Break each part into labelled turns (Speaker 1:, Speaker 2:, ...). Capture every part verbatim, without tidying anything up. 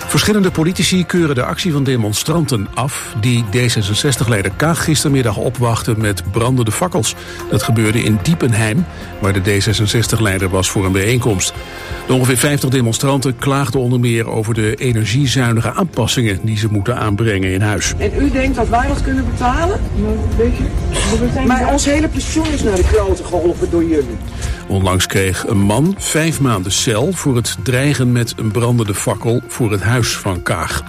Speaker 1: Verschillende politici keuren de actie van demonstranten af die D zesenzestig-leider Kaag gistermiddag opwachtte met brandende fakkels. Dat gebeurde in Diepenheim, waar de D zesenzestig-leider was voor een bijeenkomst. De ongeveer vijftig demonstranten klaagden onder meer over de energiezuinige aanpassingen die ze moeten aanbrengen in huis.
Speaker 2: En u denkt dat wij dat kunnen betalen? Weet je? Maar ons hele pensioen is naar de kloten geholpen door jullie.
Speaker 1: Onlangs kreeg een man vijf maanden cel voor het dreigen met een brandende fakkel voor het huis van Kaag.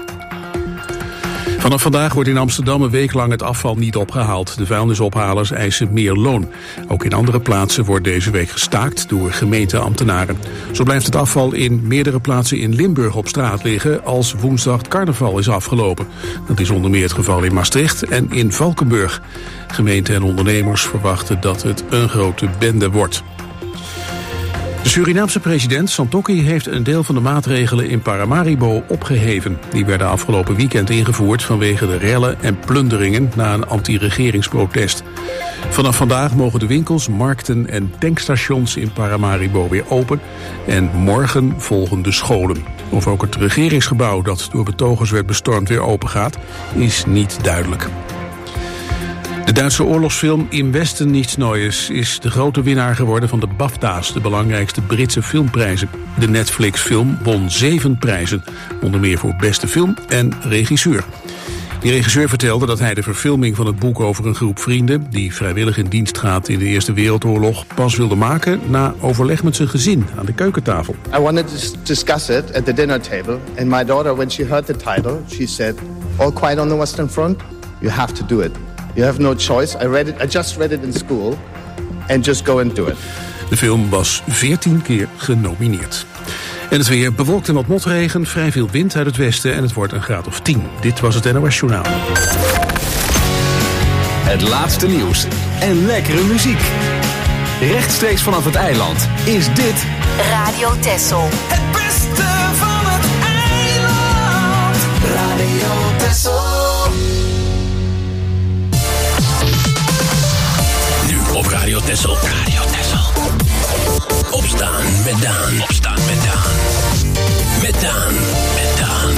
Speaker 1: Vanaf vandaag wordt in Amsterdam een week lang het afval niet opgehaald. De vuilnisophalers eisen meer loon. Ook in andere plaatsen wordt deze week gestaakt door gemeenteambtenaren. Zo blijft het afval in meerdere plaatsen in Limburg op straat liggen als woensdag het carnaval is afgelopen. Dat is onder meer het geval in Maastricht en in Valkenburg. Gemeenten en ondernemers verwachten dat het een grote bende wordt. De Surinaamse president Santokki heeft een deel van de maatregelen in Paramaribo opgeheven. Die werden afgelopen weekend ingevoerd vanwege de rellen en plunderingen na een anti-regeringsprotest. Vanaf vandaag mogen de winkels, markten en tankstations in Paramaribo weer open. En morgen volgen de scholen. Of ook het regeringsgebouw dat door betogers werd bestormd weer open gaat, is niet duidelijk. De Duitse oorlogsfilm Im Westen niets Neues is de grote winnaar geworden van de BAFTA's, de belangrijkste Britse filmprijzen. De Netflix-film won zeven prijzen, onder meer voor beste film en regisseur. Die regisseur vertelde dat hij de verfilming van het boek over een groep vrienden die vrijwillig in dienst gaat in de Eerste Wereldoorlog pas wilde maken na overleg met zijn gezin aan de keukentafel.
Speaker 3: I wanted to discuss it at the dinner table and my daughter, when she heard the title, she said, "All Quiet on the Western Front, you have to do it. You have no choice. I read it. I just read it in school, and just go and do it."
Speaker 1: De film was veertien keer genomineerd. En het weer bewolkt en wat motregen, vrij veel wind uit het westen en het wordt een graad of tien. Dit was het N O S Journaal.
Speaker 4: Het laatste nieuws en lekkere muziek. Rechtstreeks vanaf het eiland is dit
Speaker 5: Radio Texel.
Speaker 6: Het beste van het eiland. Radio Texel.
Speaker 7: Op Radio Texel. Radio Texel. Opstaan met Daan. Opstaan met Daan. Met Daan. Met Daan.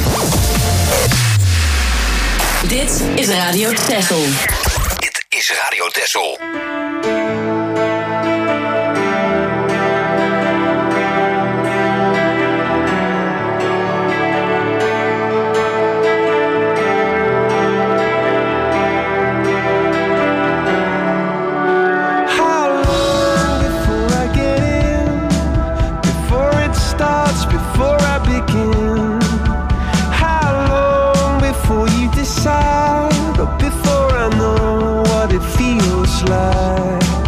Speaker 5: Dit is Radio Texel.
Speaker 7: Dit is Radio Texel.
Speaker 6: Before I know what it feels like,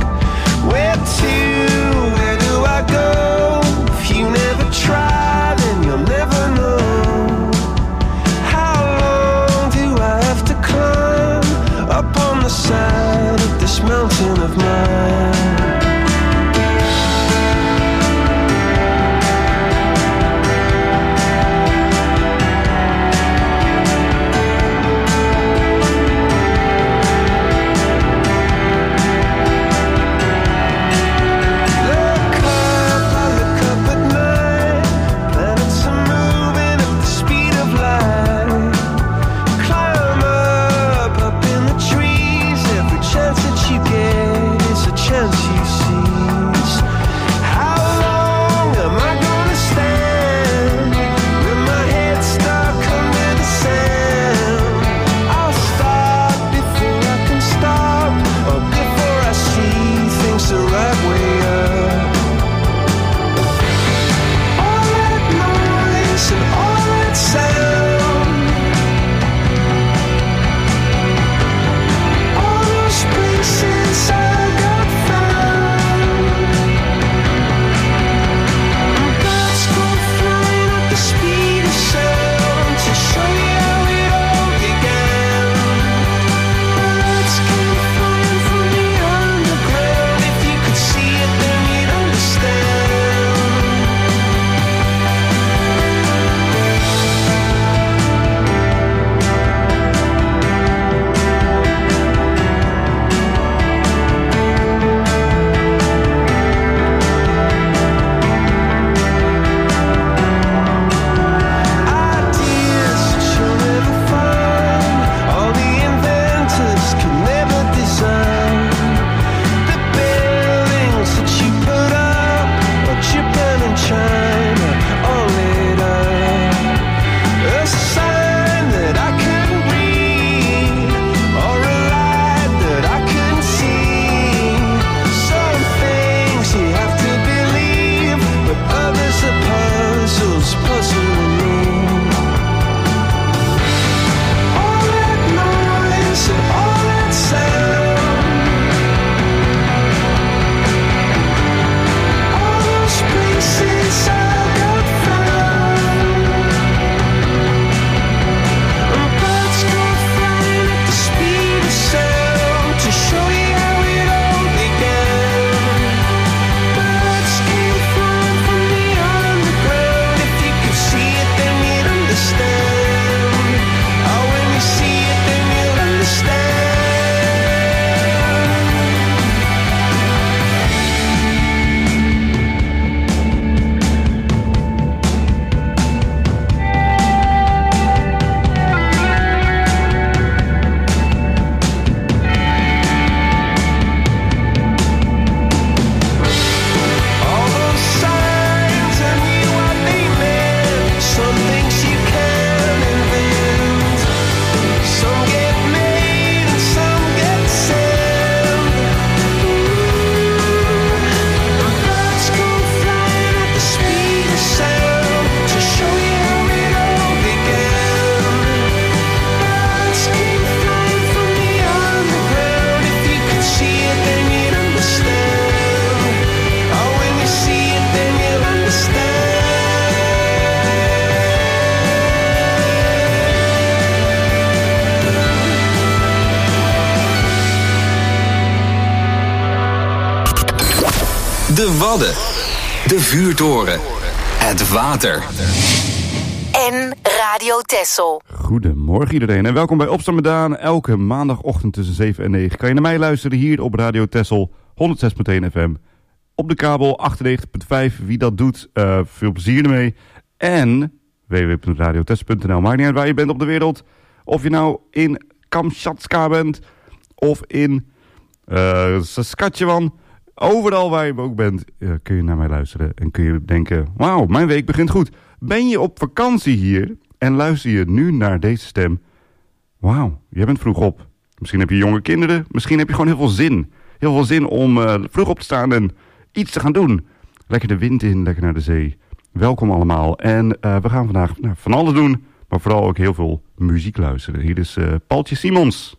Speaker 4: Wadden, de vuurtoren, het water.
Speaker 5: En Radio Texel.
Speaker 8: Goedemorgen iedereen en welkom bij Opstaan met Daan. Elke maandagochtend tussen zeven en negen kan je naar mij luisteren hier op Radio Texel honderdzes komma één F M. Op de kabel achtennegentig komma vijf. Wie dat doet, uh, veel plezier ermee. En w w w punt radio texel punt n l. Maakt niet uit waar je bent op de wereld. Of je nou in Kamchatka bent of in uh, Saskatchewan. Overal waar je ook bent uh, kun je naar mij luisteren. En kun je denken, wauw, mijn week begint goed. Ben je op vakantie hier en luister je nu naar deze stem? Wauw, jij bent vroeg op. Misschien heb je jonge kinderen. Misschien heb je gewoon heel veel zin. Heel veel zin om uh, vroeg op te staan en iets te gaan doen. Lekker de wind in, lekker naar de zee. Welkom allemaal. En uh, we gaan vandaag nou, van alles doen. Maar vooral ook heel veel muziek luisteren. Hier is uh, Paultje Simons.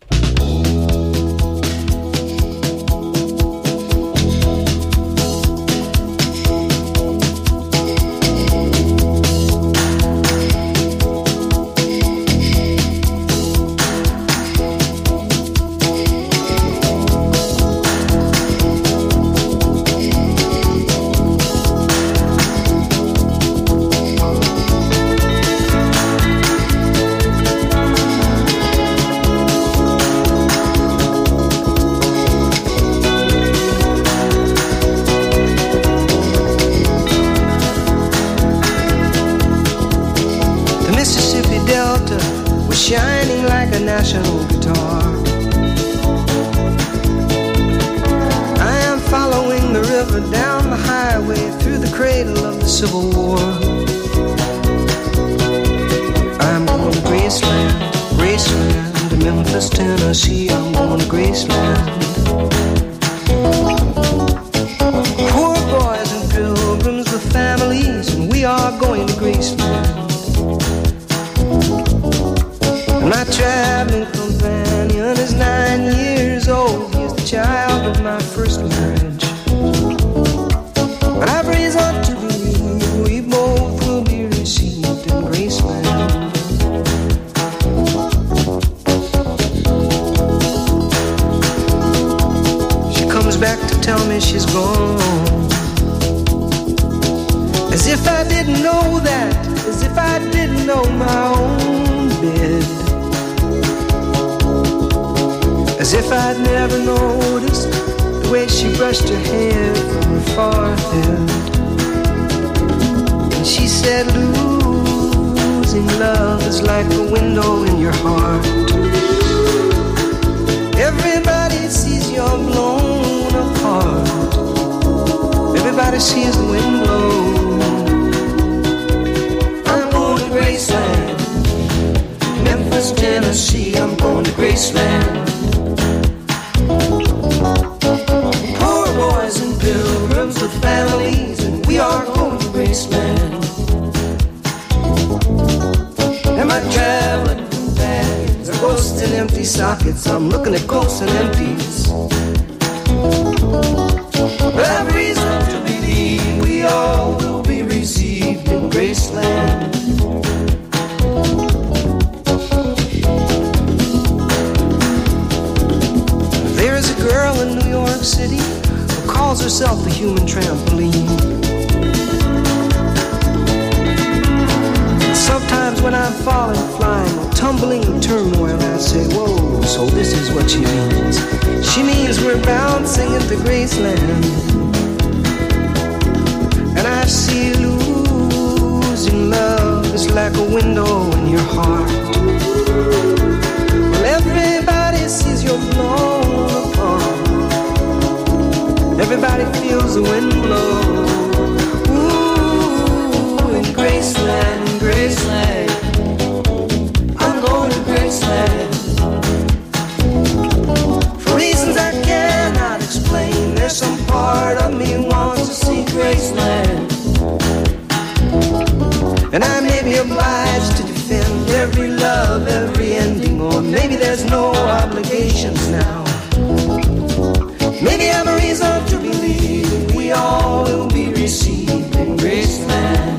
Speaker 6: Maybe I have a reason to believe we all will be received in Graceland.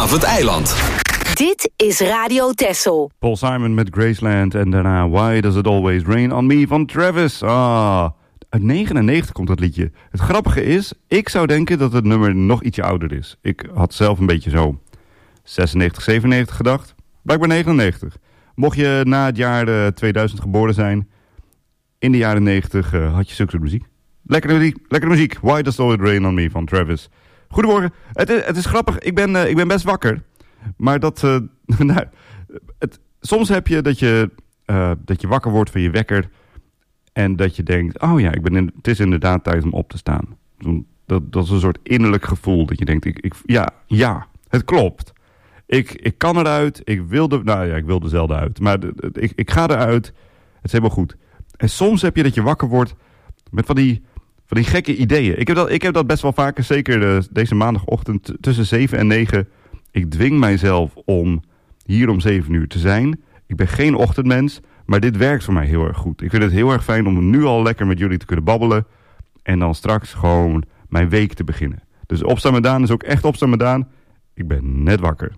Speaker 4: vanaf het eiland.
Speaker 5: Dit is Radio Texel.
Speaker 8: Paul Simon met Graceland en daarna Why Does It Always Rain On Me van Travis. Ah, uit negenennegentig komt dat liedje. Het grappige is, ik zou denken dat het nummer nog ietsje ouder is. Ik had zelf een beetje zo zesennegentig, zevenennegentig gedacht. Blijkbaar negenennegentig. Mocht je na het jaar uh, tweeduizend geboren zijn, in de jaren negentig uh, had je zulke soort muziek. Lekkere muziek, lekkere muziek. Why Does It Always Rain On Me van Travis. Goedemorgen. Het is, het is grappig, ik ben, uh, ik ben best wakker. Maar dat, uh, nou, het, soms heb je dat, je uh, dat je wakker wordt van je wekker en dat je denkt, oh ja, ik ben in, het is inderdaad tijd om op te staan. Dat, dat is een soort innerlijk gevoel dat je denkt, ik, ik, ja, ja, het klopt. Ik, ik kan eruit, ik wil er, nou ja, ik wil er zelden uit, maar de, de, ik, ik ga eruit, het is helemaal goed. En soms heb je dat je wakker wordt met van die, van die gekke ideeën. Ik heb dat, ik heb dat best wel vaker, zeker uh, deze maandagochtend t- tussen zeven en negen. Ik dwing mijzelf om hier om zeven uur te zijn. Ik ben geen ochtendmens, maar dit werkt voor mij heel erg goed. Ik vind het heel erg fijn om nu al lekker met jullie te kunnen babbelen. En dan straks gewoon mijn week te beginnen. Dus opstaan met Daan is ook echt opstaan met Daan. Ik ben net wakker.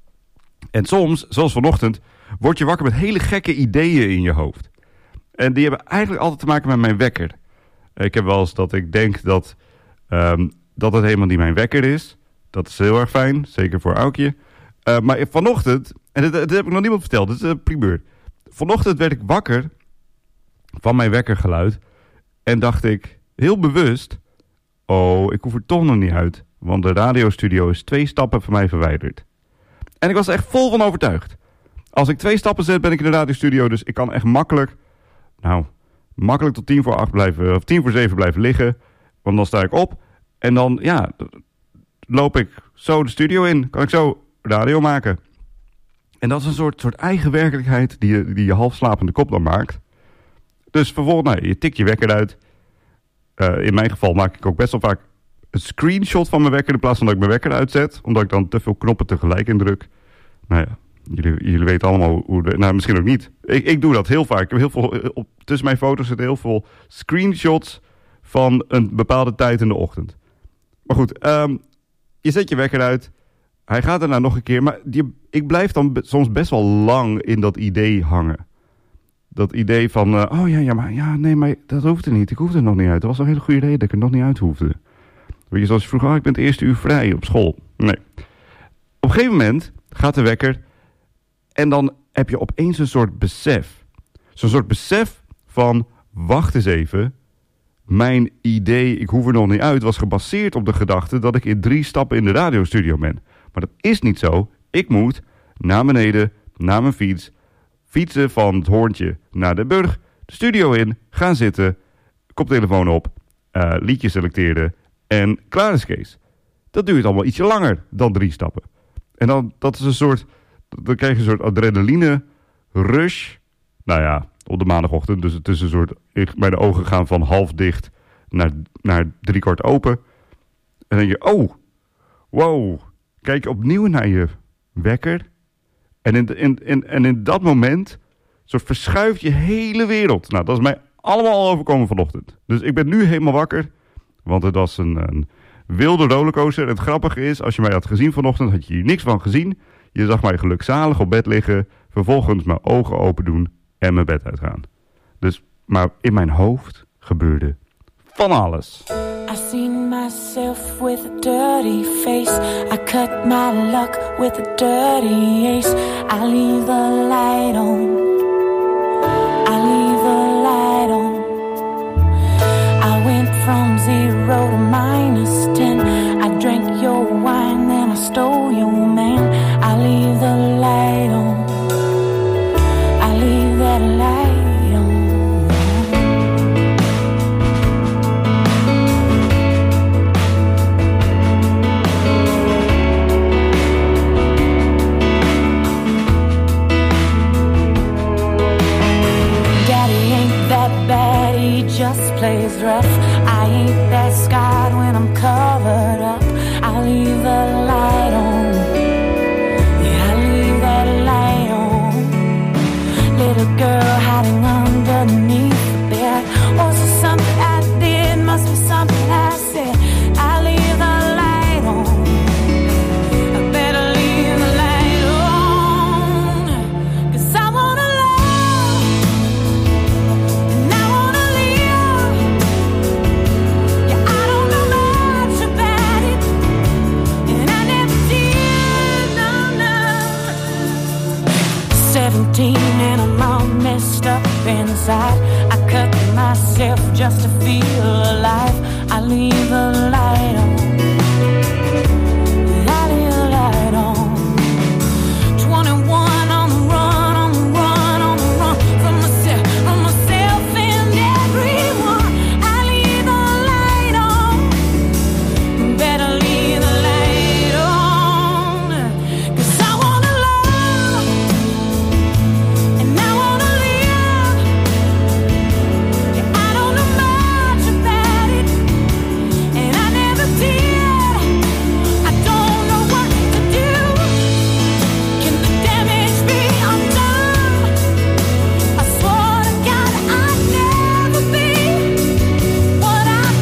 Speaker 8: En soms, zoals vanochtend, word je wakker met hele gekke ideeën in je hoofd. En die hebben eigenlijk altijd te maken met mijn wekker. Ik heb wel eens dat ik denk dat, um, dat het helemaal niet mijn wekker is. Dat is heel erg fijn, zeker voor Aukje. Uh, maar vanochtend, en dat, dat heb ik nog niemand verteld, dit is een primeur. Vanochtend werd ik wakker van mijn wekkergeluid. En dacht ik, heel bewust, oh, ik hoef er toch nog niet uit. Want de radiostudio is twee stappen van mij verwijderd. En ik was er echt vol van overtuigd. Als ik twee stappen zet, ben ik in de radiostudio. Dus ik kan echt makkelijk, nou, makkelijk tot tien voor acht blijven, of tien voor zeven blijven liggen. Want dan sta ik op. En dan, ja, loop ik zo de studio in. Kan ik zo radio maken. En dat is een soort, soort eigen werkelijkheid die je, die je half slapende kop dan maakt. Dus vervolgens, nou, je tikt je wekker uit. Uh, in mijn geval maak ik ook best wel vaak een screenshot van mijn wekker in plaats van dat ik mijn wekker uitzet. Omdat ik dan te veel knoppen tegelijk indruk. Nou ja, jullie, jullie weten allemaal hoe... De, nou, misschien ook niet. Ik, ik doe dat heel vaak. Ik heb heel veel, op, tussen mijn foto's zitten heel veel screenshots van een bepaalde tijd in de ochtend. Maar goed, um, je zet je wekker uit. Hij gaat daarna nog een keer. Maar die, ik blijf dan be- soms best wel lang in dat idee hangen. Dat idee van, uh, oh ja, ja, maar ja, nee, maar dat hoefde niet. Ik hoefde er nog niet uit. Dat was een hele goede reden dat ik er nog niet uit hoefde. Weet je, zoals je vroeg, oh, ik ben het eerste uur vrij op school. Nee. Op een gegeven moment gaat de wekker en dan heb je opeens een soort besef. Zo'n soort besef van, wacht eens even. Mijn idee, ik hoef er nog niet uit, was gebaseerd op de gedachte dat ik in drie stappen in de radiostudio ben. Maar dat is niet zo. Ik moet naar beneden, naar mijn fiets, fietsen van het Hoorntje naar de Burg, de studio in, gaan zitten, koptelefoon op, uh, liedje selecteren en klaar is Kees. Dat duurt allemaal ietsje langer dan drie stappen. En dan, dat is een soort, dan krijg je een soort adrenaline rush. Nou ja, op de maandagochtend. Dus het is een soort, mijn ogen gaan van half dicht naar, naar drie kwart open. En dan denk je, oh, wow. Kijk je opnieuw naar je wekker. En in, in, in, en in dat moment soort verschuift je hele wereld. Nou, dat is mij allemaal al overkomen vanochtend. Dus ik ben nu helemaal wakker. Want het was een, een wilde rollercoaster. En het grappige is, als je mij had gezien vanochtend, had je hier niks van gezien. Je zag mij gelukzalig op bed liggen. Vervolgens mijn ogen open doen en mijn bed uitgaan. Dus, maar in mijn hoofd gebeurde van alles.
Speaker 9: I seen myself with a dirty face. I cut my luck with a dirty ace. I leave the light on. I leave the light on. I went from zero to minus ten. I drank your wine, then I stole your man. I leave the light on. I leave that light on. seventeen and I'm all messed up inside. I cut myself just to feel alive. I leave the light on. I leave the light on. twenty-one on the run, on the run, on the run from myself, from myself and everyone. I leave the light on. Better leave the light on. 'Cause I wanna love and I wanna live. Yeah, I don't know much about it, and I never did. I don't know what to do. Can the damage be undone? I swore to God I'd never be what I've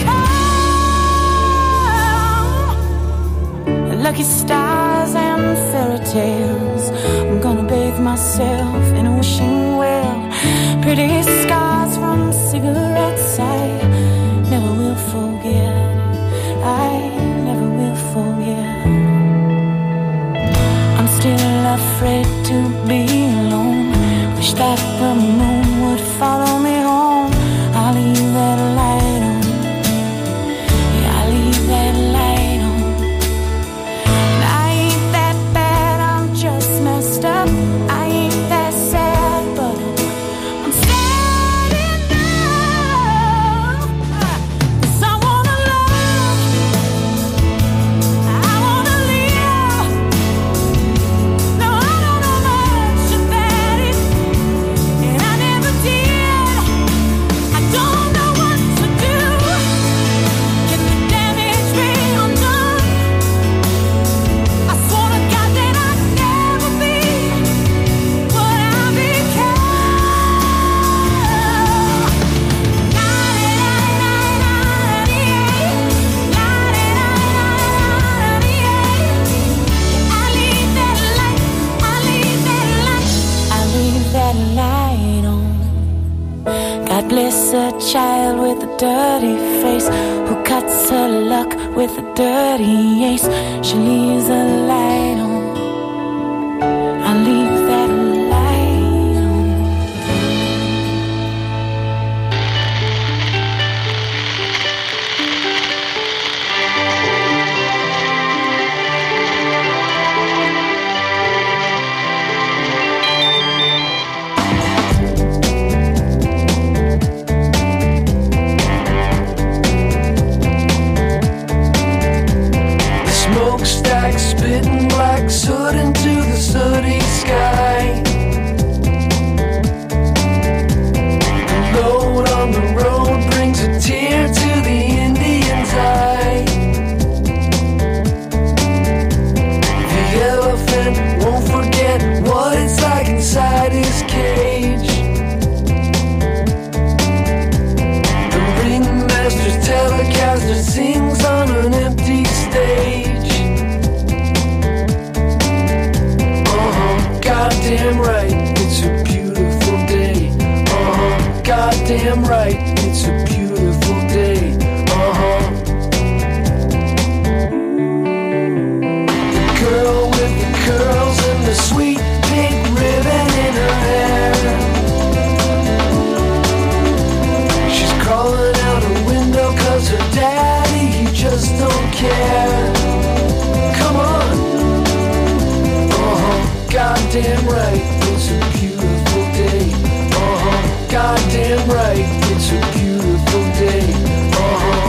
Speaker 9: become. Lucky stars and fairy tales. I'm gonna bathe myself in a wishing well. Pretty scars from cigarettes I never will forget. I never will forget. I'm still afraid to be alone. Wish that the moon would follow me home. I'll leave that light on. Yeah, I'll leave that light on. And I ain't that bad, I'm just messed up. I ain't that sad, but I'm sad enough. 'Cause I wanna love, I wanna live. No, I don't know much about it, and I never did. I don't know what to do. Can the damage be undone? I swore to God that I'd never be what I God bless a child with a dirty face who cuts her luck with a dirty ace. She leaves a light on. I leave that light on.
Speaker 6: Smokestack spitting black soot into the sooty sky. The load on the road brings a tear to the Indian's eye. The elephant won't forget what it's like inside his cage. The ringmaster's telecaster sings on an empty stage. Goddamn right, it's a beautiful day. Uh-huh. Goddamn right, it's a beautiful day. Uh-huh. The girl with the curls and the sweet pink ribbon in her hair. She's crawling out her window 'cause her daddy, he just don't care. Come on. Uh-huh. Goddamn right, it's a beautiful day. Uh-huh. Goddamn right, it's a beautiful day. Uh-huh.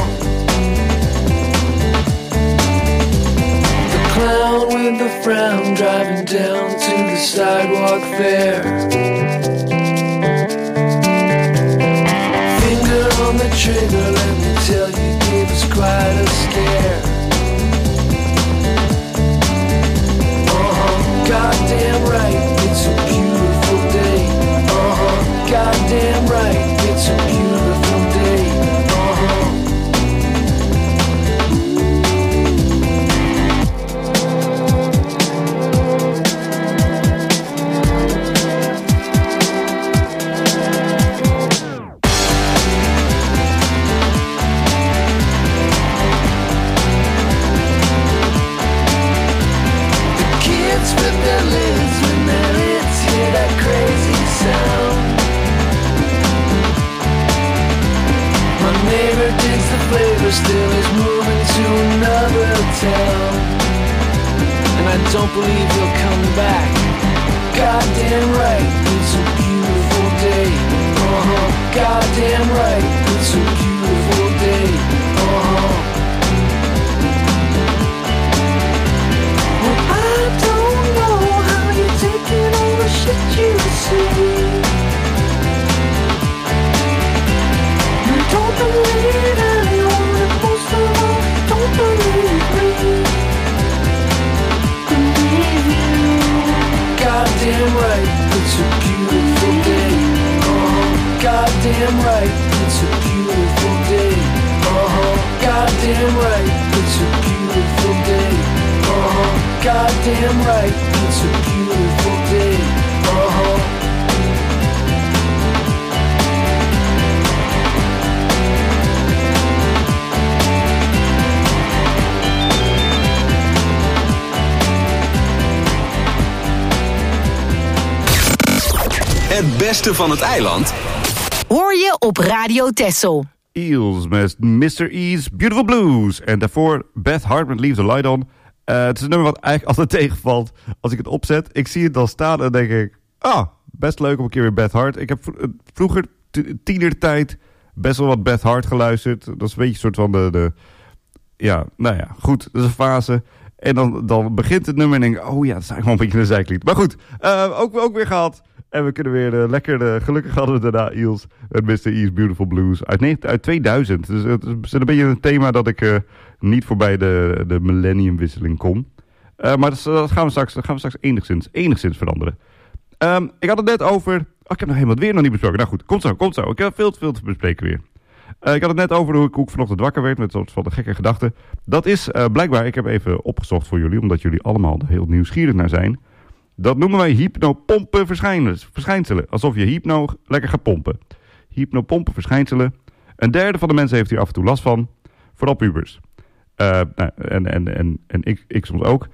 Speaker 6: The clown with the frown driving down to the sidewalk fair. Finger on the trigger, let me tell you, gave us quite a scare. Goddamn right, it's a beautiful day. Uh-huh. Goddamn right, it's a beautiful day. Uh-huh. but still is moving to another town. And I don't believe he'll come back. Goddamn right, it's a beautiful day. Uh-huh, goddamn right, it's a beautiful day. Uh-huh. Well, I don't know how you're taking all the shit you see. You don't believe anyone, and most of all, don't believe me. Believe you. Goddamn right, it's a beautiful day. Uh-huh, goddamn right, it's a beautiful day. Uh-huh, goddamn right, it's a beautiful day. Uh-huh, goddamn right, it's a beautiful day. Uh-huh.
Speaker 4: Het beste van het eiland
Speaker 5: hoor je op Radio Texel.
Speaker 8: Eels met mister E's Beautiful Blues. En daarvoor Beth Hart met Leave the Light On. Uh, het is een nummer wat eigenlijk altijd tegenvalt als ik het opzet. Ik zie het dan staan en denk ik... Ah, best leuk om een keer weer Beth Hart. Ik heb vroeger, tienertijd, best wel wat Beth Hart geluisterd. Dat is een beetje een soort van de... de ja, nou ja, goed. Dat is een fase. En dan, dan begint het nummer en denk ik... Oh ja, dat is eigenlijk wel een beetje een zijklied. Maar goed, uh, ook, ook weer gehad. En we kunnen weer uh, lekker... Uh, gelukkig hadden we daarna Eels met mister E's Beautiful Blues. Uit, uit tweeduizend. Dus het is een beetje een thema dat ik uh, niet voorbij de, de millenniumwisseling kom. Uh, maar dat, dat, gaan we straks, dat gaan we straks enigszins, enigszins veranderen. Um, ik had het net over... Oh, ik heb nog helemaal weer nog niet besproken. Nou goed, komt zo, komt zo. Ik heb veel te veel te bespreken weer. Uh, ik had het net over hoe ik, hoe ik vanochtend wakker werd met een soort van de gekke gedachte. Dat is uh, blijkbaar, ik heb even opgezocht voor jullie, omdat jullie allemaal er heel nieuwsgierig naar zijn. Dat noemen wij hypnopompen verschijnselen. Alsof je hypno lekker gaat pompen. Hypnopompen verschijnselen. Een derde van de mensen heeft hier af en toe last van. Vooral pubers. Uh, nou, en en, en, en ik, ik soms ook.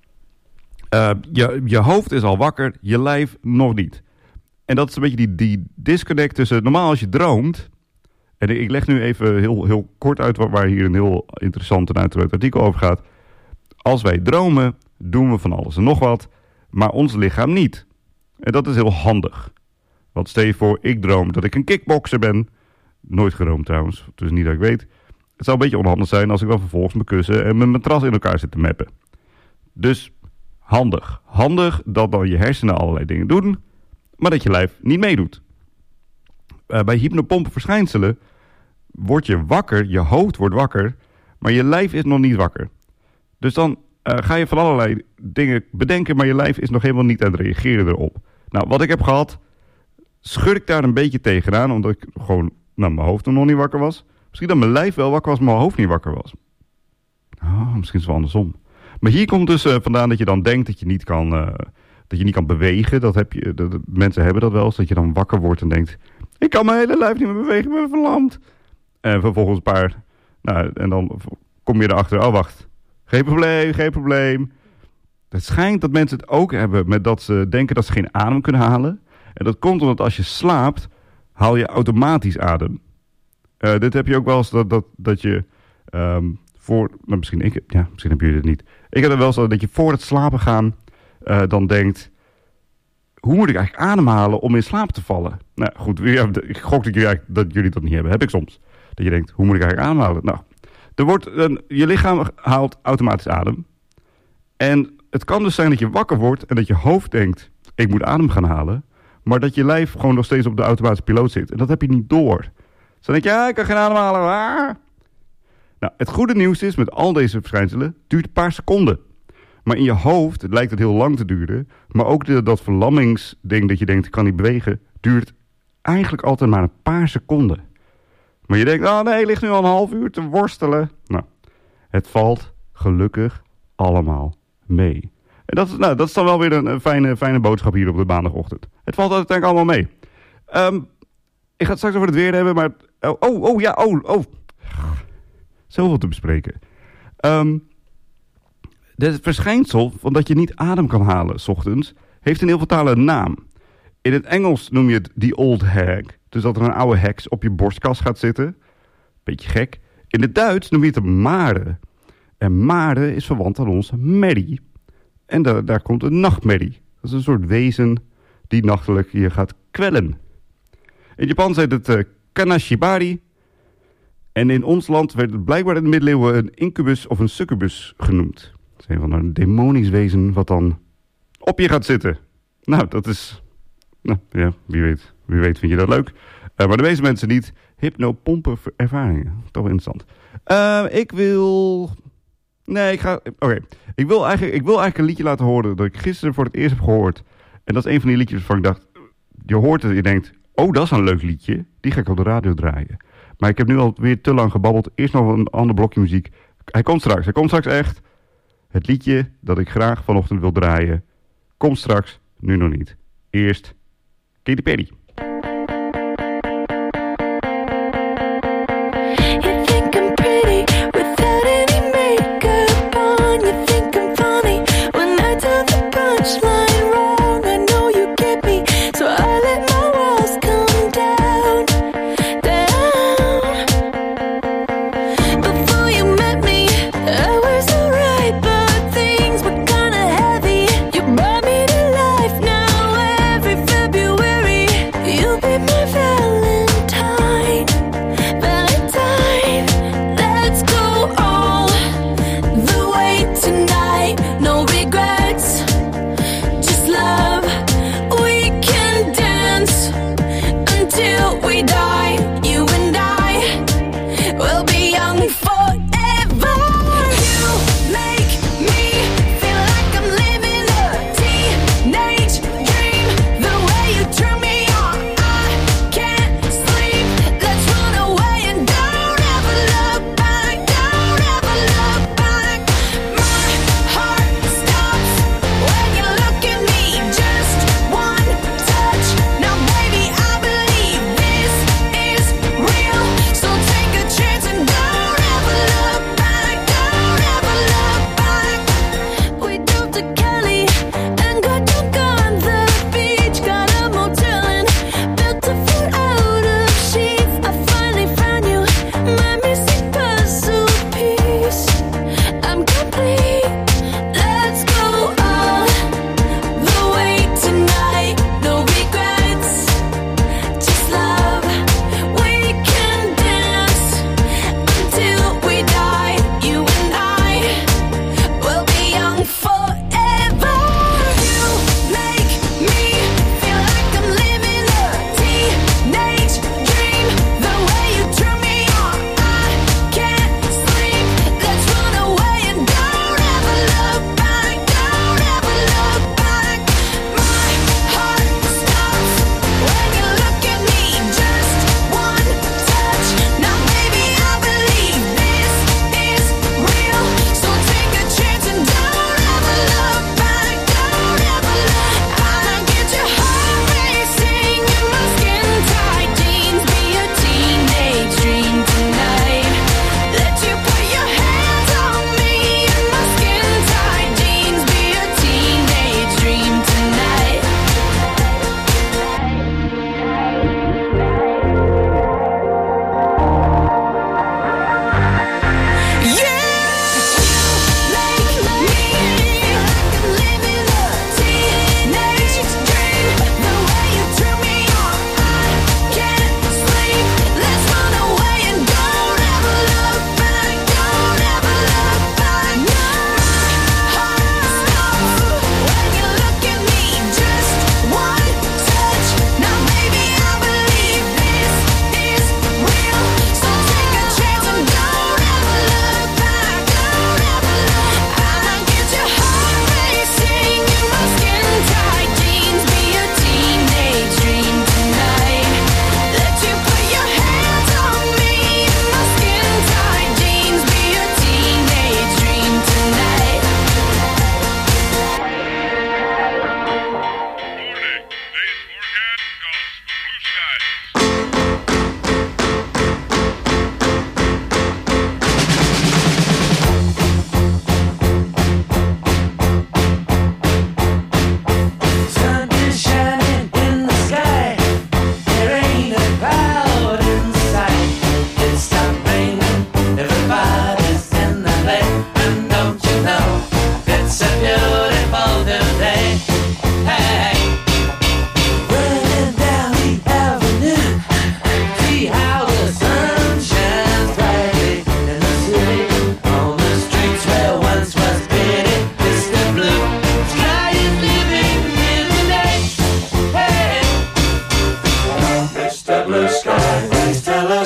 Speaker 8: Uh, je, je hoofd is al wakker, je lijf nog niet. En dat is een beetje die, die disconnect tussen... Normaal als je droomt... En ik leg nu even heel, heel kort uit waar hier een heel interessant en uitgebreid artikel over gaat. Als wij dromen, doen we van alles en nog wat, maar ons lichaam niet. En dat is heel handig. Want stel je voor, ik droom dat ik een kickboxer ben. Nooit gedroomd trouwens, dus niet dat ik weet. Het zou een beetje onhandig zijn als ik dan vervolgens mijn kussen en mijn matras in elkaar zit te meppen. Dus handig. Handig dat dan je hersenen allerlei dingen doen, maar dat je lijf niet meedoet. Uh, bij hypnopompen verschijnselen word je wakker, je hoofd wordt wakker, maar je lijf is nog niet wakker. Dus dan uh, ga je van allerlei dingen bedenken, maar je lijf is nog helemaal niet aan het reageren erop. Nou, wat ik heb gehad, schud ik daar een beetje tegenaan, omdat ik gewoon, nou, mijn hoofd nog niet wakker was. Misschien dat mijn lijf wel wakker was, maar mijn hoofd niet wakker was. Oh, misschien is het wel andersom. Maar hier komt dus uh, vandaan dat je dan denkt dat je niet kan, uh, dat je niet kan bewegen. Dat heb je, dat, mensen hebben dat wel eens, dat je dan wakker wordt en denkt... Ik kan mijn hele lijf niet meer bewegen, ik ben verlamd. En vervolgens een paar... Nou, en dan kom je erachter, oh wacht. Geen probleem, geen probleem. Het schijnt dat mensen het ook hebben met dat ze denken dat ze geen adem kunnen halen. En dat komt omdat als je slaapt, haal je automatisch adem. Uh, dit heb je ook wel eens dat, dat, dat je um, voor... Nou, misschien, ik, ja, misschien hebben jullie het niet. Ik heb het wel eens dat je voor het slapen gaan uh, dan denkt... Hoe moet ik eigenlijk ademhalen om in slaap te vallen? Nou goed, ik gok dat jullie, dat jullie dat niet hebben. Heb ik soms. Dat je denkt, hoe moet ik eigenlijk ademhalen? Nou, er wordt een, je lichaam haalt automatisch adem. En het kan dus zijn dat je wakker wordt en dat je hoofd denkt... ik moet adem gaan halen. Maar dat je lijf gewoon nog steeds op de automatische piloot zit. En dat heb je niet door. Dus dan denk je, ja, ik kan geen adem halen. Ah. Nou, het goede nieuws is, met al deze verschijnselen... het duurt een paar seconden. Maar in je hoofd het lijkt het heel lang te duren. Maar ook de, dat verlammingsding dat je denkt, ik kan niet bewegen... duurt eigenlijk altijd maar een paar seconden. Maar je denkt, oh nee, ligt nu al een half uur te worstelen. Nou, het valt gelukkig allemaal mee. En dat is, nou, dat is dan wel weer een, een fijne, fijne boodschap hier op de maandagochtend. Het valt uiteindelijk allemaal mee. Um, ik ga het straks over het weer hebben, maar... Oh, oh, oh ja, oh, oh. Zoveel te bespreken. Um, Het verschijnsel van dat je niet adem kan halen 's ochtends heeft een heel vertale naam. In het Engels noem je het the old hag. Dus dat er een oude heks op je borstkas gaat zitten. Beetje gek. In het Duits noem je het een mare. En mare is verwant aan ons merrie. En da- daar komt een nachtmerrie. Dat is een soort wezen die nachtelijk je gaat kwellen. In Japan heet het uh, kanashibari. En in ons land werd het blijkbaar in de middeleeuwen een incubus of een succubus genoemd. Dat is een van een demonisch wezen wat dan op je gaat zitten. Nou, dat is... Nou, ja, wie weet, wie weet vind je dat leuk. Uh, maar de meeste mensen niet. Hypnopompen ervaringen. Toch wel interessant. Uh, ik wil... Nee, ik ga... Oké. Okay. Ik, wil eigenlijk, ik wil eigenlijk een liedje laten horen dat ik gisteren voor het eerst heb gehoord. En dat is een van die liedjes waarvan ik dacht... Je hoort het en je denkt... Oh, dat is een leuk liedje. Die ga ik op de radio draaien. Maar ik heb nu alweer te lang gebabbeld. Eerst nog een ander blokje muziek. Hij komt straks. Hij komt straks echt. Het liedje dat ik graag vanochtend wil draaien. Komt straks. Nu nog niet. Eerst Katy Perry.
Speaker 9: You brought me to life now every February.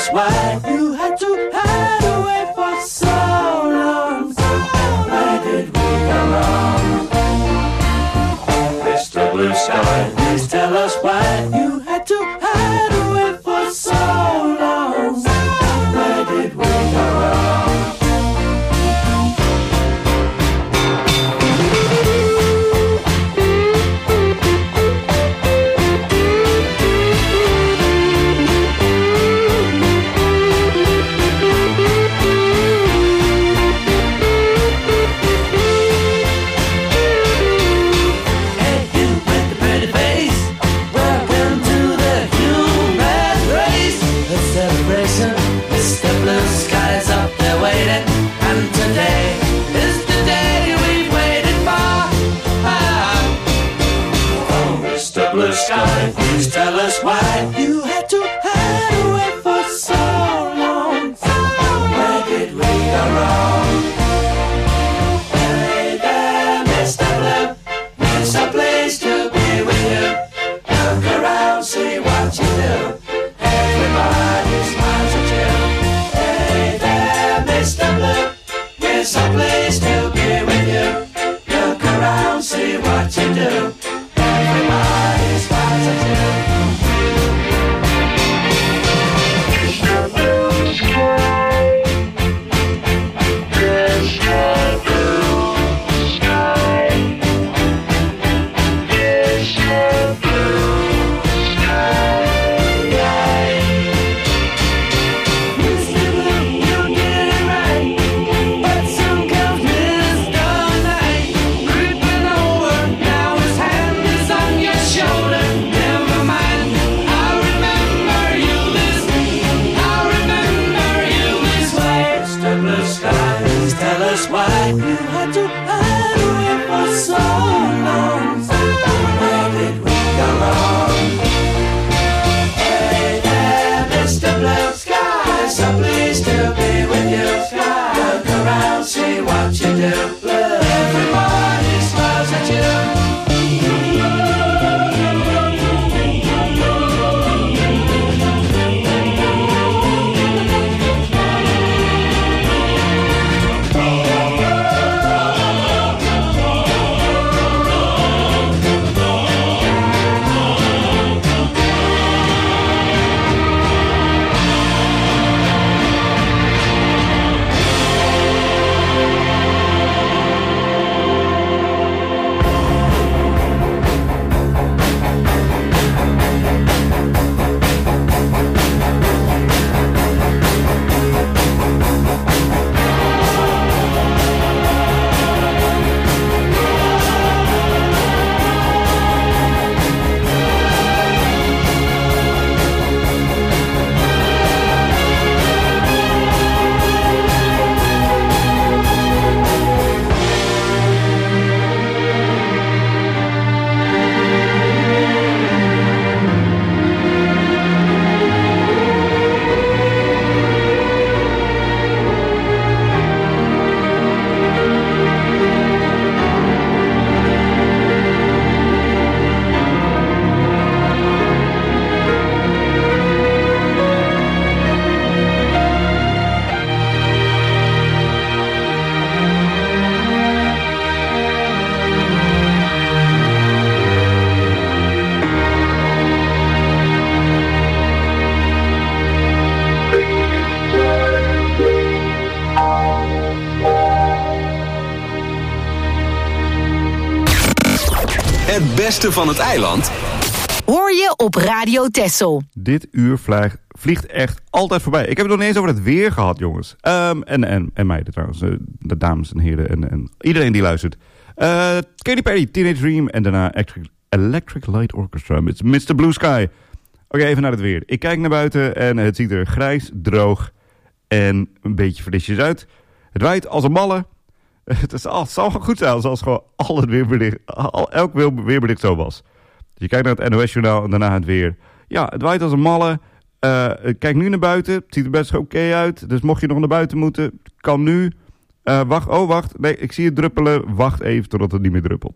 Speaker 6: us why you had to hide away for so long. Where did we go wrong? Mister Blue Sky, please tell us why you had to hide away for so long. Where did we go wrong? Sky, please tell us why you had to hide away for so long. Where did we go wrong? Hey there, Mister Blue, it's a place to be with you. Look around, see what you do. Everybody smiles at you. Hey there, Mister Blue, it's a place to be with you. Look around, see what you do. Everybody smiles at you. Mister Blue Sky, Mister Blue Sky, Mister Blue Sky. Mister Blue, you did it right, but soon comes Mister Night, creeping over. Now his hand is on your shoulder. Never mind, I remember you this. I remember you this way. Mister Blue Sky, please tell us why you had to hide away for so long. Where did we go wrong? Hey there, Mister Blue Sky, so pleased to be with you. Look around, see what you do. Everybody smiles at you.
Speaker 4: Het beste van het eiland
Speaker 5: hoor je op Radio Texel.
Speaker 8: Dit uur vlieg, vliegt echt altijd voorbij. Ik heb het nog niet eens over het weer gehad, jongens. Um, en, en, en meiden trouwens. Uh, de dames en heren en, en iedereen die luistert. Uh, Katy Perry, Teenage Dream en daarna Electric, Electric Light Orchestra met Mister Blue Sky. Oké, okay, even naar het weer. Ik kijk naar buiten en het ziet er grijs, droog en een beetje frisjes uit. Het waait als een malle. Het, is, het zal goed zijn als gewoon al het weerbericht, al, elk weerbericht zo was. Dus je kijkt naar het N O S-journaal en daarna het weer. Ja, het waait als een malle. Uh, kijk nu naar buiten. Het ziet er best oké okay uit. Dus mocht je nog naar buiten moeten, kan nu. Uh, wacht, oh wacht. Nee, ik zie het druppelen. Wacht even totdat het niet meer druppelt.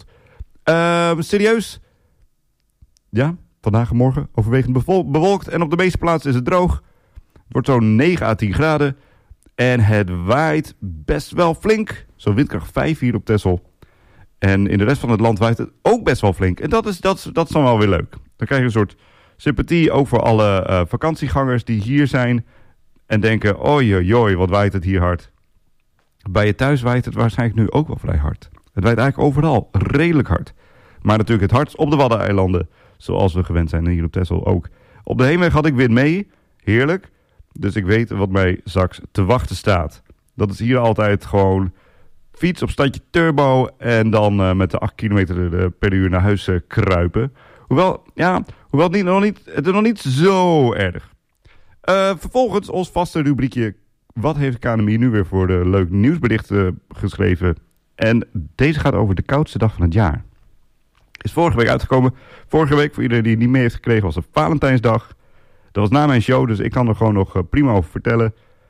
Speaker 8: Uh, serieus? Ja, vandaag en morgen overwegend bevol- bewolkt. En op de meeste plaatsen is het droog. Het wordt zo'n negen à tien graden. En het waait best wel flink. Zo'n windkracht vijf hier op Texel. En in de rest van het land waait het ook best wel flink. En dat is, dat is, dat is dan wel weer leuk. Dan krijg je een soort sympathie ook voor alle uh, vakantiegangers die hier zijn. En denken, oi, oi, wat waait het hier hard. Bij je thuis waait het waarschijnlijk nu ook wel vrij hard. Het waait eigenlijk overal redelijk hard. Maar natuurlijk het hardst op de Waddeneilanden. Zoals we gewend zijn hier op Texel ook. Op de heenweg had ik wind mee. Heerlijk. Dus ik weet wat mij straks te wachten staat. Dat is hier altijd gewoon fiets op standje turbo. En dan uh, met de acht kilometer per uur naar huis uh, kruipen. Hoewel, ja, hoewel het, niet, nog niet, het is nog niet zo erg. Uh, vervolgens ons vaste rubriekje. Wat heeft de K N M I nu weer voor de leuk nieuwsberichten geschreven? En deze gaat over de koudste dag van het jaar. Is vorige week uitgekomen. Vorige week, voor iedereen die het niet mee heeft gekregen, was het Valentijnsdag. Dat was na mijn show, dus ik kan er gewoon nog prima over vertellen.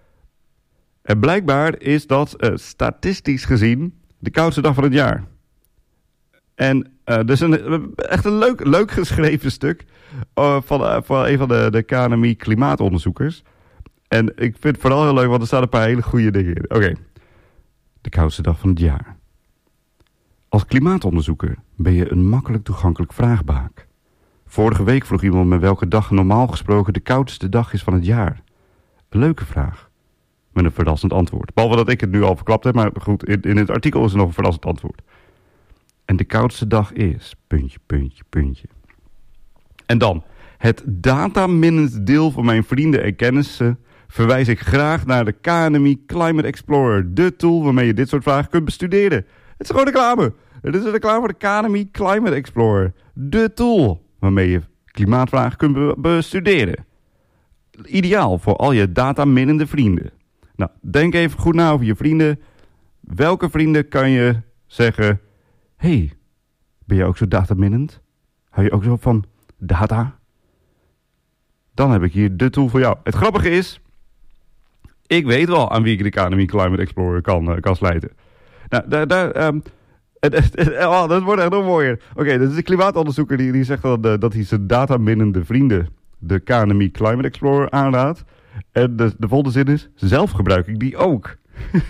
Speaker 8: En blijkbaar is dat uh, statistisch gezien de koudste dag van het jaar. En uh, dus een, echt een leuk, leuk geschreven stuk uh, van, uh, van een van de, de K N M I klimaatonderzoekers. En ik vind het vooral heel leuk, want er staan een paar hele goede dingen in. Oké, okay. De koudste dag van het jaar. Als klimaatonderzoeker ben je een makkelijk toegankelijk vraagbaak. Vorige week vroeg iemand me welke dag normaal gesproken de koudste dag is van het jaar. Een leuke vraag. Met een verrassend antwoord. Behalve dat ik het nu al verklapt heb, maar goed, in, in het artikel is er nog een verrassend antwoord. En de koudste dag is... puntje, puntje, puntje. En dan, het dataminnend deel van mijn vrienden en kennissen verwijs ik graag naar de K N M I Climate Explorer. De tool waarmee je dit soort vragen kunt bestuderen. Het is gewoon reclame. Het is een reclame voor de K N M I Climate Explorer. De tool waarmee je klimaatvragen kunt be- bestuderen. Ideaal voor al je dataminnende vrienden. Nou, denk even goed na over je vrienden. Welke vrienden kan je zeggen... hey, ben je ook zo dataminnend? Hou je ook zo van data? Dan heb ik hier de tool voor jou. Het grappige is... ik weet wel aan wie ik de K N M I Climate Explorer kan, uh, kan slijten. Nou, daar... daar um, oh, dat wordt echt nog mooier. Oké, okay, dat is een klimaatonderzoeker die, die zegt dat, uh, dat hij zijn dataminnende vrienden de K N M I Climate Explorer aanraadt. En de, de volgende zin is, zelf gebruik ik die ook.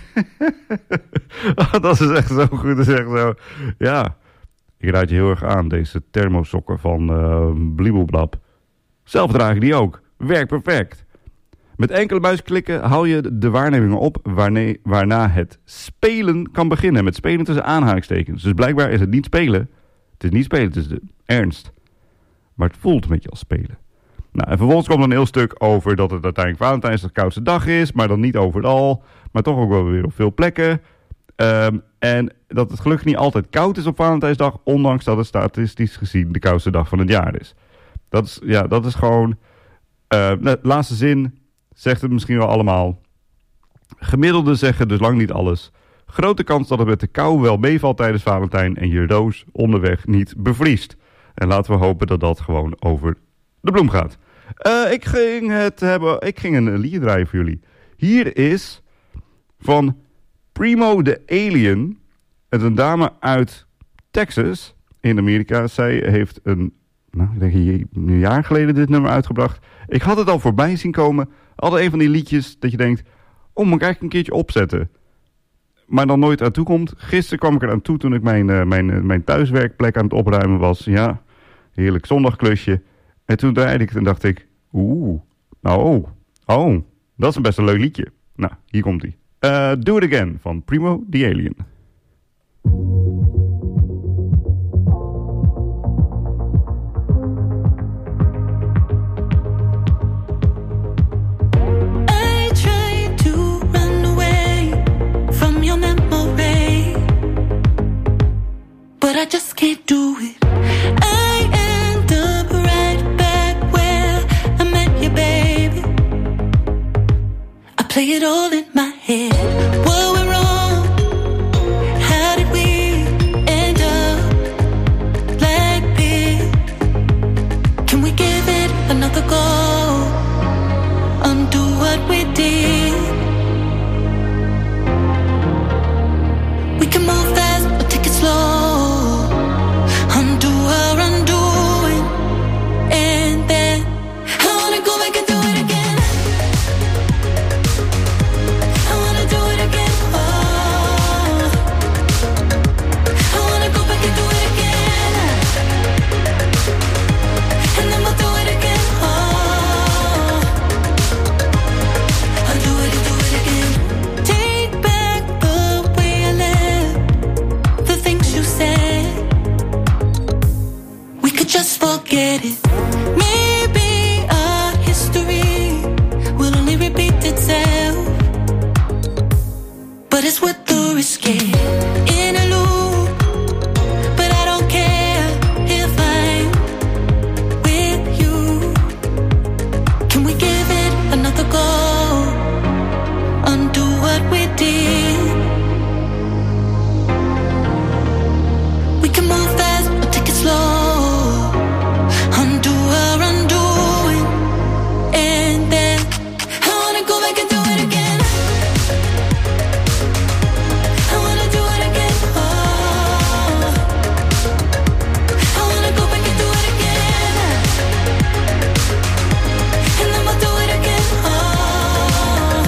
Speaker 8: Oh, dat is echt zo goed, dat is echt zo. Ja, ik raad je heel erg aan, deze thermosokken van uh, Bliebelblab. Zelf draag ik die ook. Werkt perfect. Met enkele muisklikken haal je de waarnemingen op waarna, waarna het spelen kan beginnen. Met spelen tussen aanhalingstekens. Dus blijkbaar is het niet spelen. Het is niet spelen, het is de ernst. Maar het voelt een beetje als spelen. Nou, en vervolgens komt er een heel stuk over dat het uiteindelijk Valentijnsdag de koudste dag is. Maar dan niet overal. Maar toch ook wel weer op veel plekken. Um, en dat het gelukkig niet altijd koud is op Valentijnsdag. Ondanks dat het statistisch gezien de koudste dag van het jaar is. Dat is, ja, dat is gewoon... Uh, de laatste zin zegt het misschien wel allemaal. Gemiddelden zeggen dus lang niet alles. Grote kans dat het met de kou wel meevalt tijdens Valentijn en je roos onderweg niet bevriest. En laten we hopen dat dat gewoon over de bloem gaat. Uh, ik, ging het hebben, ik ging een liedje draaien voor jullie. Hier is van Primo the Alien. Het is een dame uit Texas in Amerika. Zij heeft een, nou, ik denk een jaar geleden dit nummer uitgebracht. Ik had het al voorbij zien komen. Altijd een van die liedjes dat je denkt, oh, moet ik eigenlijk een keertje opzetten. Maar dan nooit aan toe komt. Gisteren kwam ik er aan toe toen ik mijn, uh, mijn, uh, mijn thuiswerkplek aan het opruimen was. Ja, heerlijk zondagklusje. En toen draaide ik het en dacht ik, oeh, oh, oh, dat is een best een leuk liedje. Nou, hier komt ie. Uh, Do It Again van Primo the Alien.
Speaker 9: I just can't do it. I end up right back where I met you, baby. I play it all in my head. What went wrong? just forget it. Maybe our history will only repeat itself, but it's worth the risk. In a loop, but I don't care if I'm with you. Can we give it another go? Undo what we did. We can move fast or take it slow. Undo our undoing, and then I wanna go back and do it again. I wanna do it again. Oh, I wanna go back and do it again, and then we'll do it again. Oh,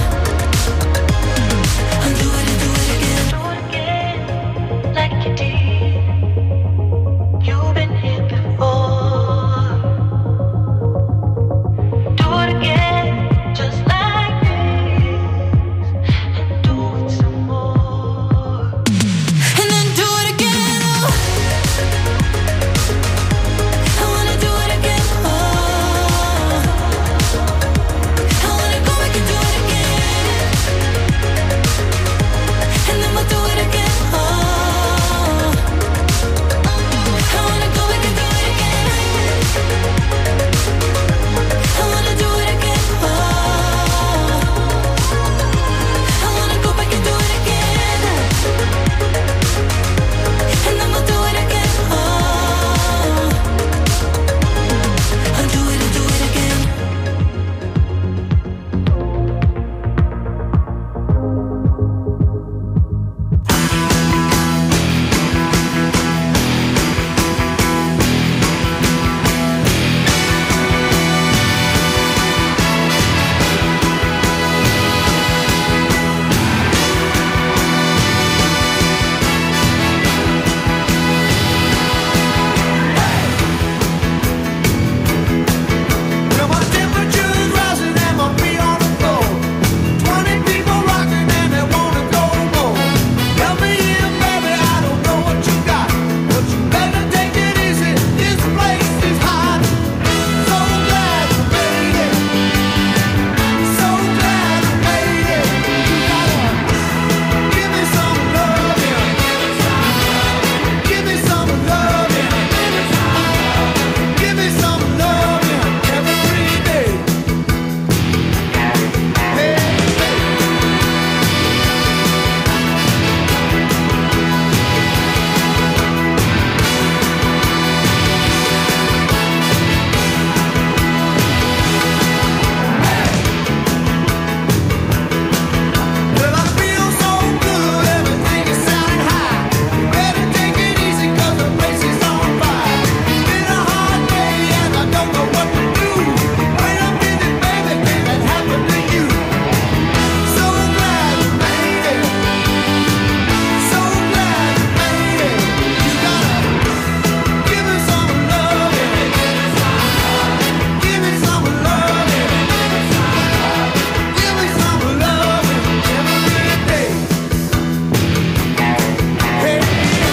Speaker 9: undo it and do it again. Do it again, like you did. You've been here before. Do it again, just like this, and do it some more, and then do it again. Oh, I wanna do it again. Oh, I wanna go back and do it again, and then we'll do it again. Oh, I wanna go back and do it again. I wanna do it again. Oh, I wanna go back and do it again, and then we'll do it again. Oh, I'll do it and do it again. Well, my temperature's rising and my feet on the floor. Twenty people rocking and they wanna go more. Help me in, baby, I don't know what you got, but you better take it easy. This place is hot. So glad you made it. So glad you made it. You gotta give me some loving. Give me some loving. Give me some loving every day. Hey, hey. Well, I feel so good, everything is sounding high. You better take it easy, 'cause the place is on fire. It's been a hard day and I don't know what to do. When I'm busy, baby, can that happen to you? So glad you made it. So glad you made it. You gotta give me some loving. Give me some loving. Give me some loving every day. Hey.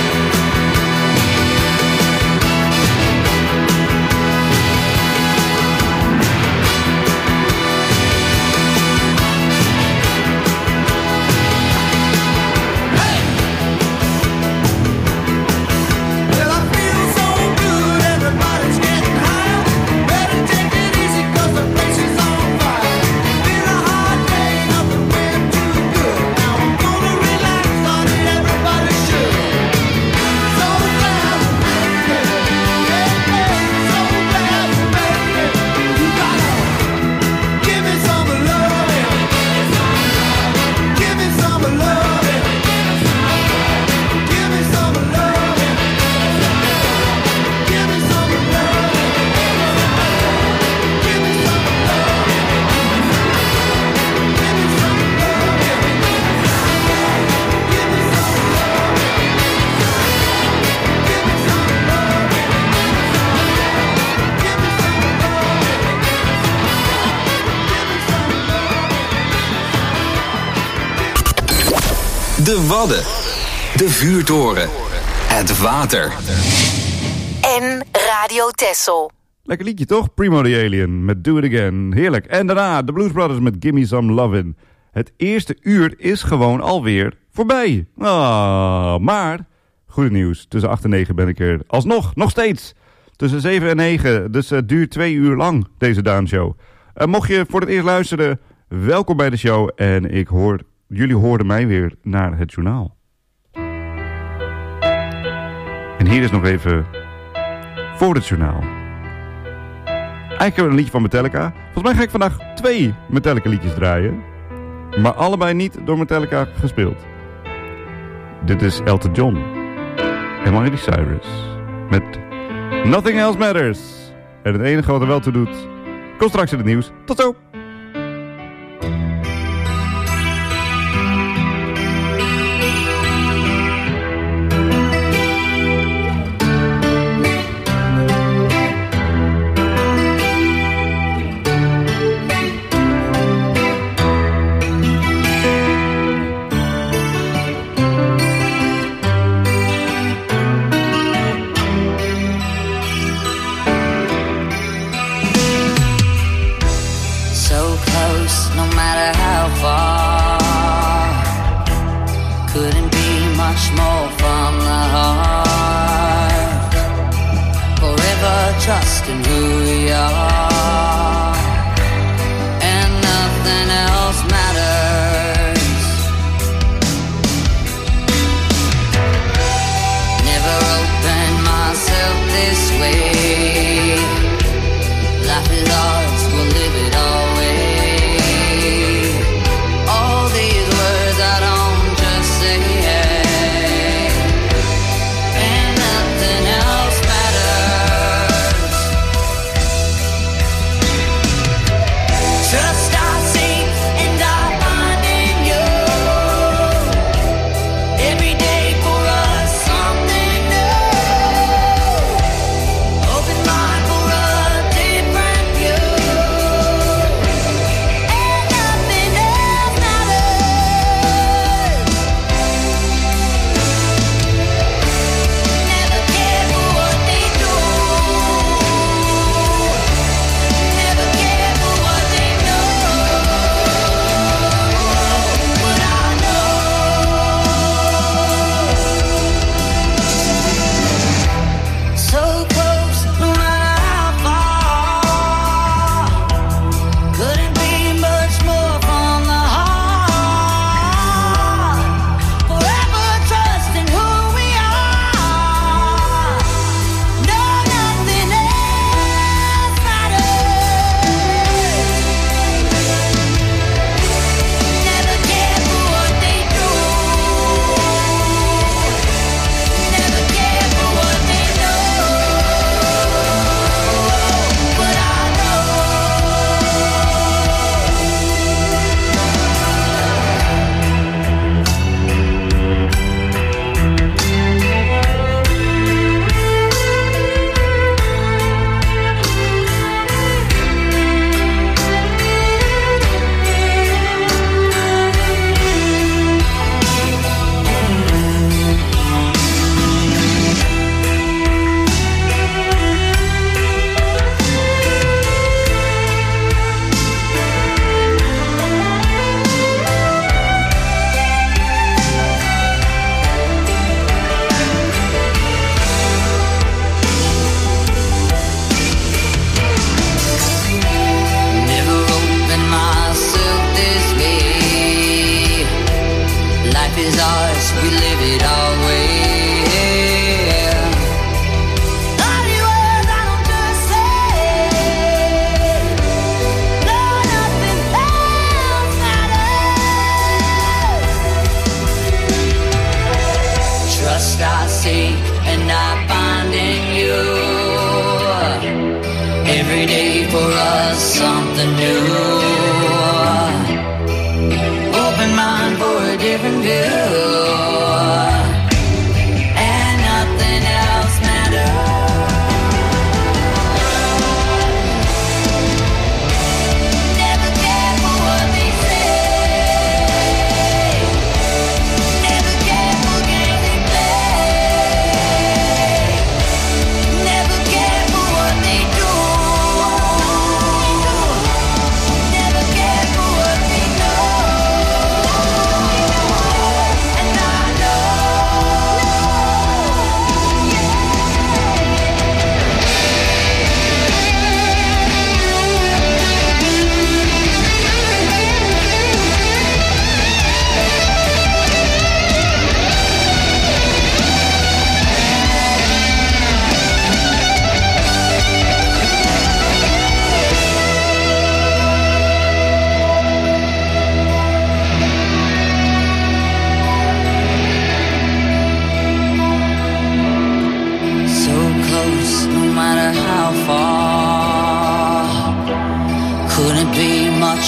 Speaker 9: Well, I feel so good, everybody's getting higher. Better take it easy, 'cause the place is on fire. Been a hard day, nothing went too good. Now I'm gonna relax on it, everybody should. So glad you made it. Hey, hey, so glad you made it. You gotta give me some loving. Give me some loving. Give me some loving. Give me some loving. Give me some loving. Give me some loving. Give me some
Speaker 4: De Wadden. De vuurtoren. Het water.
Speaker 5: En Radio Texel.
Speaker 8: Lekker liedje toch? Primo the Alien met Do It Again. Heerlijk. En daarna de Blues Brothers met Gimme Some Lovin'. Het eerste uur is gewoon alweer voorbij. Ah, maar, goede nieuws. Tussen acht en negen ben ik er alsnog, nog steeds. Tussen zeven en negen, dus het duurt twee uur lang, deze Daan Show. Uh, mocht je voor het eerst luisteren, welkom bij de show. En ik hoor, jullie hoorden mij weer naar het journaal. En hier is nog even voor het journaal. Eigenlijk een liedje van Metallica. Volgens mij ga ik vandaag twee Metallica liedjes draaien. Maar allebei niet door Metallica gespeeld. Dit is Elton John en Miley Cyrus met Nothing Else Matters. En het enige wat er wel toe doet, komt straks in het nieuws. Tot zo!
Speaker 10: Trust in who we are, and nothing else matters. Never opened myself this way. Life is ours, we'll live it always. All these words I don't just say, and nothing else matters. Trust I seek and I find in you. Every day for us something new. Open mind for a different view. And nothing else matters. Never care for what they do. Never care for what they know. But I know. So close, no matter how far. Couldn't be much more from the heart. Forever trusting who we are. No, nothing else matters. Never care for what they do. Never care for what they know. But I know. Never opened myself this way. Life is ours, we live it our way. All the words I don't just say. No, nothing else matters. Trust I seek and I find in you. Every day for us something new. Open mind for a different view. And nothing else matters. Never care for what they say. Never care for games they play. Never care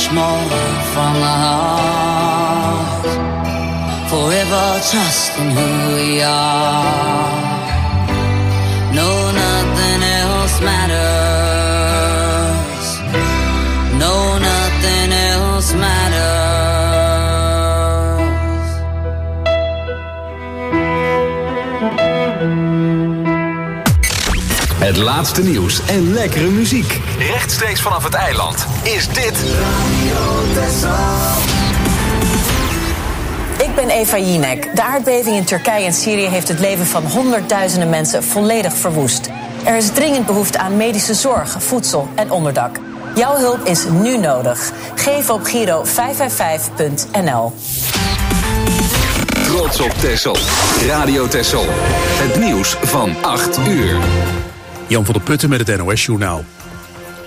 Speaker 10: much more from the heart. Forever trusting who we are. No, nothing else matters. No, nothing else matters.
Speaker 4: Het laatste nieuws en lekkere muziek. Rechtstreeks vanaf het eiland is dit Radio Texel.
Speaker 5: Ik ben Eva Jinek. De aardbeving in Turkije en Syrië heeft het leven van honderdduizenden mensen volledig verwoest. Er is dringend behoefte aan medische zorg, voedsel en onderdak. Jouw hulp is nu nodig. Geef op Giro vijf vijf vijf punt n l.
Speaker 4: Trots op Texel. Radio Texel. Het nieuws van acht uur.
Speaker 1: Jan van der Putten met het N O S Journaal.